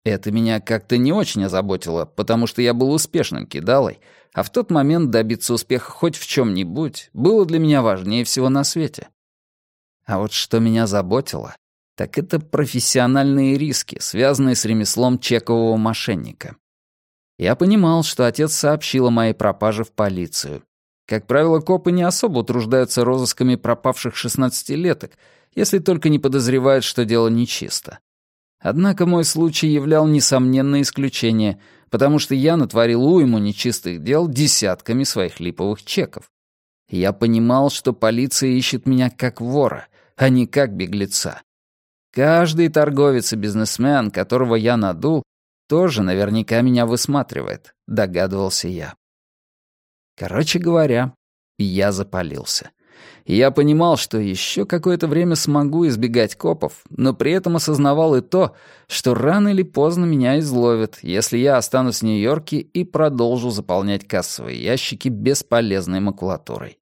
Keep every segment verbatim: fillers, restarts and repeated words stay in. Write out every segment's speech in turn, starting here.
Это меня как-то не очень озаботило, потому что я был успешным кидалой, а в тот момент добиться успеха хоть в чем-нибудь было для меня важнее всего на свете. А вот что меня заботило, так это профессиональные риски, связанные с ремеслом чекового мошенника. Я понимал, что отец сообщил о моей пропаже в полицию. Как правило, копы не особо утруждаются розысками пропавших шестнадцатилеток, если только не подозревают, что дело нечисто. Однако мой случай являл несомненное исключение, потому что я натворил уйму нечистых дел десятками своих липовых чеков. Я понимал, что полиция ищет меня как вора, а не как беглеца. Каждый торговец и бизнесмен, которого я надул, тоже наверняка меня высматривает, догадывался я. Короче говоря, я запалился. И я понимал, что еще какое-то время смогу избегать копов, но при этом осознавал и то, что рано или поздно меня изловят, если я останусь в Нью-Йорке и продолжу заполнять кассовые ящики бесполезной макулатурой.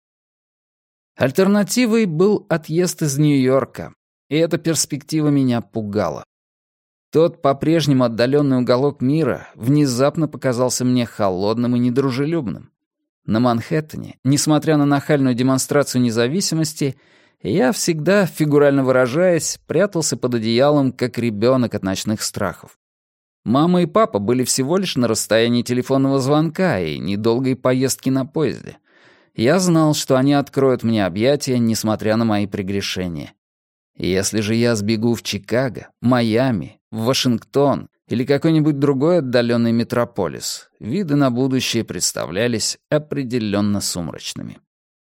Альтернативой был отъезд из Нью-Йорка, и эта перспектива меня пугала. Тот по-прежнему отдаленный уголок мира внезапно показался мне холодным и недружелюбным. На Манхэттене, несмотря на нахальную демонстрацию независимости, я всегда, фигурально выражаясь, прятался под одеялом, как ребенок от ночных страхов. Мама и папа были всего лишь на расстоянии телефонного звонка и недолгой поездки на поезде. Я знал, что они откроют мне объятия, несмотря на мои прегрешения. Если же я сбегу в Чикаго, Майами, в Вашингтон или какой-нибудь другой отдаленный метрополис, виды на будущее представлялись определенно сумрачными.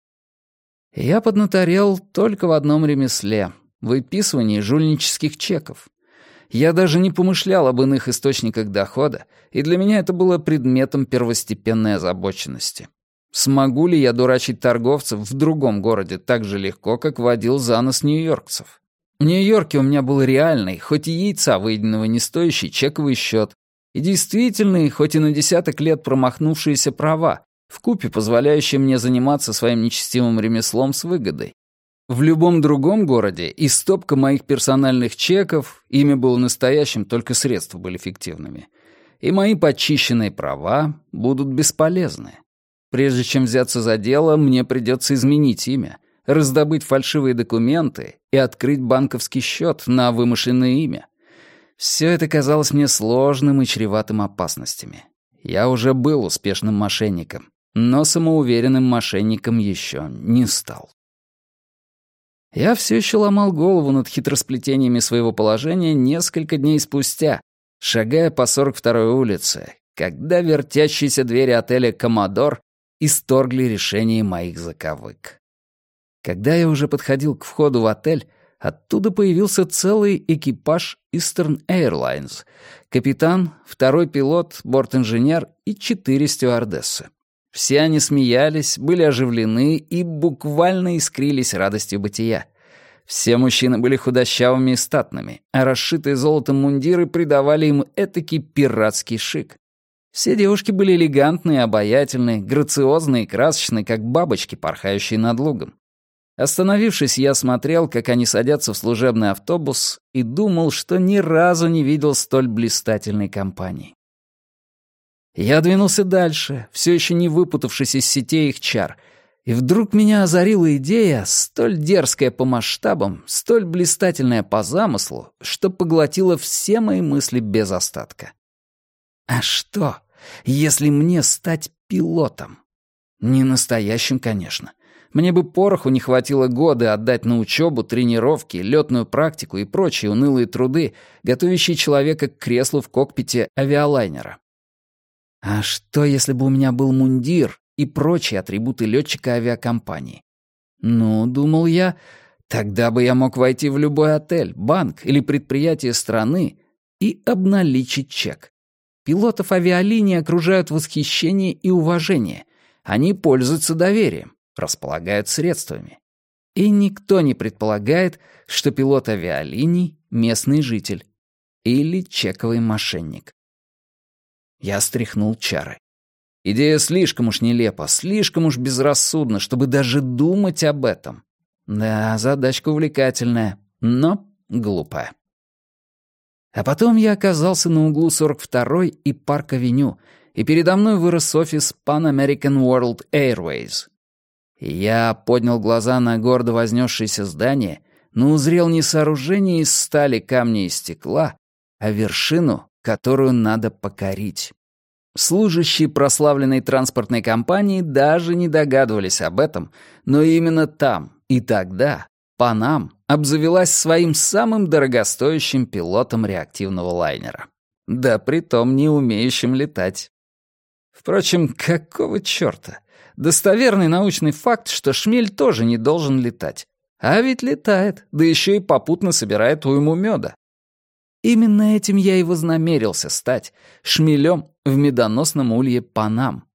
Я поднаторел только в одном ремесле — выписывании жульнических чеков. Я даже не помышлял об иных источниках дохода, и для меня это было предметом первостепенной озабоченности. Смогу ли я дурачить торговцев в другом городе так же легко, как водил за нос нью-йоркцев? В Нью-Йорке у меня был реальный, хоть и яйца выеденного не стоящий, чековый счет, и действительные, хоть и на десяток лет промахнувшиеся права, вкупе позволяющие мне заниматься своим нечестивым ремеслом с выгодой. В любом другом городе и стопка моих персональных чеков, имя было настоящим, только средства были фиктивными, и мои почищенные права будут бесполезны. Прежде чем взяться за дело, мне придется изменить имя, раздобыть фальшивые документы и открыть банковский счет на вымышленное имя. Все это казалось мне сложным и чреватым опасностями. Я уже был успешным мошенником, но самоуверенным мошенником еще не стал. Я все еще ломал голову над хитросплетениями своего положения несколько дней спустя, шагая по сорок второй улице, когда вертящиеся двери отеля «Коммодор» исторгли решение моих заковык. Когда я уже подходил к входу в отель, оттуда появился целый экипаж Eastern Airlines, капитан, второй пилот, борт-инженер и четыре стюардессы. Все они смеялись, были оживлены и буквально искрились радостью бытия. Все мужчины были худощавыми и статными, а расшитые золотом мундиры придавали им этакий пиратский шик. Все девушки были элегантные, обаятельные, грациозные и красочные, как бабочки, порхающие над лугом. Остановившись, я смотрел, как они садятся в служебный автобус, и думал, что ни разу не видел столь блистательной компании. Я двинулся дальше, все еще не выпутавшись из сетей их чар, и вдруг меня озарила идея, столь дерзкая по масштабам, столь блистательная по замыслу, что поглотила все мои мысли без остатка. А что, если мне стать пилотом? Не настоящим, конечно. Мне бы пороху не хватило года отдать на учебу, тренировки, летную практику и прочие унылые труды, готовящие человека к креслу в кокпите авиалайнера. А что, если бы у меня был мундир и прочие атрибуты летчика авиакомпании? Ну, думал я, тогда бы я мог войти в любой отель, банк или предприятие страны и обналичить чек. Пилотов авиалинии окружают восхищение и уважение. Они пользуются доверием, располагают средствами. И никто не предполагает, что пилот авиалиний — местный житель или чековый мошенник. Я стряхнул чары. Идея слишком уж нелепа, слишком уж безрассудна, чтобы даже думать об этом. Да, задачка увлекательная, но глупая. А потом я оказался на углу сорок второй и Парк-авеню, и передо мной вырос офис Pan American World Airways. Я поднял глаза на гордо вознесшееся здание, но узрел не сооружение из стали, камня и стекла, а вершину, которую надо покорить. Служащие прославленной транспортной компании даже не догадывались об этом, но именно там и тогда Панам обзавелась своим самым дорогостоящим пилотом реактивного лайнера. Да притом не умеющим летать. Впрочем, какого чёрта? Достоверный научный факт, что шмель тоже не должен летать. А ведь летает, да ещё и попутно собирает уйму мёда. Именно этим я и вознамерился стать шмелем в медоносном улье Панам.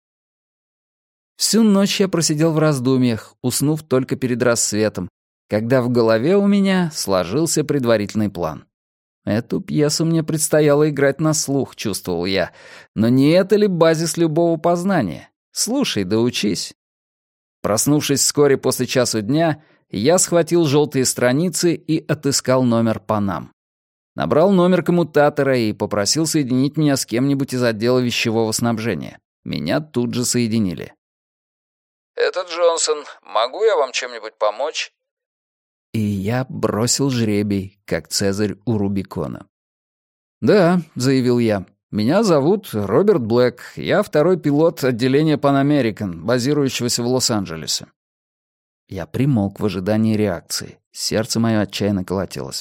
Всю ночь я просидел в раздумьях, уснув только перед рассветом, когда в голове у меня сложился предварительный план. Эту пьесу мне предстояло играть на слух, чувствовал я, но не это ли базис любого познания? Слушай да учись. Проснувшись вскоре после часу дня, я схватил желтые страницы и отыскал номер Панам. Набрал номер коммутатора и попросил соединить меня с кем-нибудь из отдела вещевого снабжения. Меня тут же соединили. «Это Джонсон. Могу я вам чем-нибудь помочь?» И я бросил жребий, как Цезарь у Рубикона. «Да», — заявил я, — «меня зовут Роберт Блэк. Я второй пилот отделения Pan American, базирующегося в Лос-Анджелесе». Я примолк в ожидании реакции. Сердце мое отчаянно колотилось.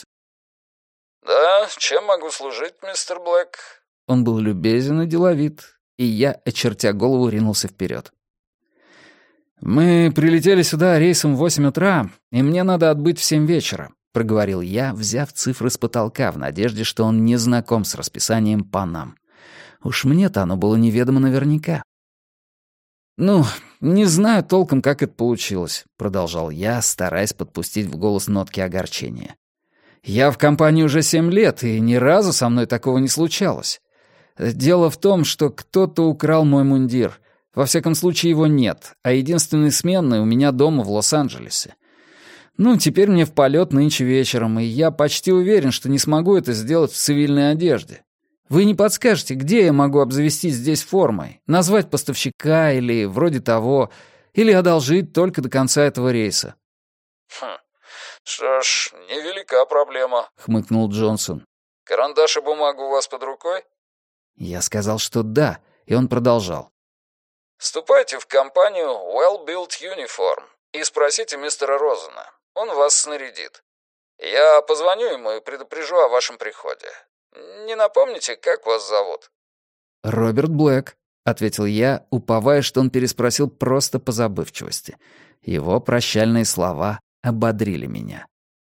«Да, чем могу служить, мистер Блэк?» Он был любезен и деловит, и я, очертя голову, ринулся вперед. «Мы прилетели сюда рейсом в восемь утра, и мне надо отбыть в семь вечера», — проговорил я, взяв цифры с потолка в надежде, что он не знаком с расписанием Панам. Уж мне-то оно было неведомо наверняка. «Ну, не знаю толком, как это получилось», — продолжал я, стараясь подпустить в голос нотки огорчения. «Я в компании уже семь лет, и ни разу со мной такого не случалось. Дело в том, что кто-то украл мой мундир. Во всяком случае, его нет, а единственный сменный у меня дома в Лос-Анджелесе. Ну, теперь мне в полет нынче вечером, и я почти уверен, что не смогу это сделать в цивильной одежде. Вы не подскажете, где я могу обзавестись здесь формой? Назвать поставщика или вроде того, или одолжить только до конца этого рейса?» «Хм, что ж, невелика проблема», — хмыкнул Джонсон. «Карандаш и бумагу у вас под рукой?» Я сказал, что да, и он продолжал. «Ступайте в компанию Well Built Uniform и спросите мистера Розена. Он вас снарядит. Я позвоню ему и предупрежу о вашем приходе. Не напомните, как вас зовут?» «Роберт Блэк», — ответил я, уповая, что он переспросил просто по забывчивости. Его прощальные слова ободрили меня.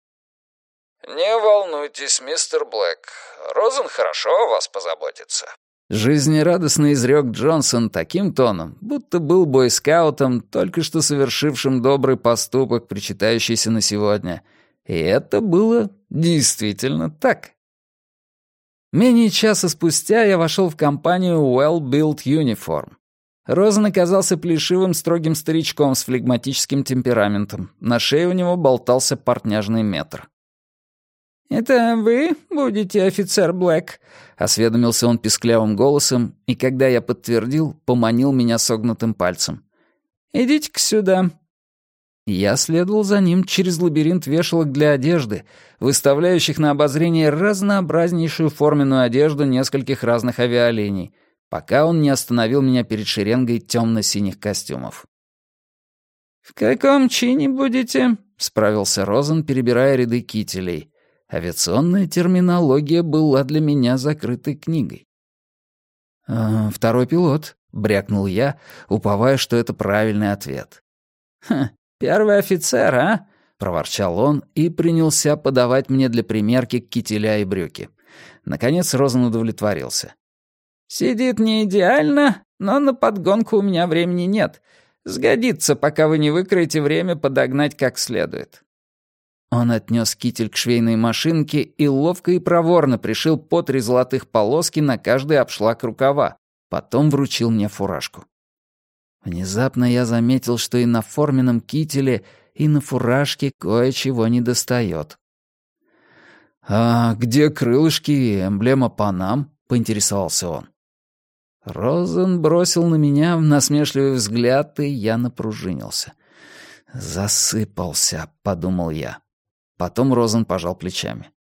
«Не волнуйтесь, мистер Блэк. Розен хорошо о вас позаботится», — жизнерадостно изрек Джонсон таким тоном, будто был бойскаутом, только что совершившим добрый поступок, причитающийся на сегодня. И это было действительно так. Менее часа спустя я вошел в компанию Well Built Uniform. Розен оказался плешивым строгим старичком с флегматическим темпераментом. На шее у него болтался портняжный метр. «Это вы будете офицер Блэк?» — осведомился он писклявым голосом, и когда я подтвердил, поманил меня согнутым пальцем. «Идите-ка сюда». Я следовал за ним через лабиринт вешалок для одежды, выставляющих на обозрение разнообразнейшую форменную одежду нескольких разных авиалиний, пока он не остановил меня перед шеренгой темно-синих костюмов. «В каком чине будете?» — справился Розен, перебирая ряды кителей. Авиационная терминология была для меня закрытой книгой. «Э, «Второй пилот», — брякнул я, уповая, что это правильный ответ. «Хм, первый офицер, а?» — проворчал он и принялся подавать мне для примерки кителя и брюки. Наконец Розен удовлетворился. «Сидит не идеально, но на подгонку у меня времени нет. Сгодится, пока вы не выкроете время подогнать как следует». Он отнес китель к швейной машинке и ловко и проворно пришил по три золотых полоски на каждый обшлаг рукава. Потом вручил мне фуражку. Внезапно я заметил, что и на форменном кителе, и на фуражке кое-чего недостает. «А где крылышки и эмблема Панам?» — поинтересовался он. Розен бросил на меня насмешливый взгляд, и я напружинился. «Засыпался», — подумал я. Потом Розен пожал плечами.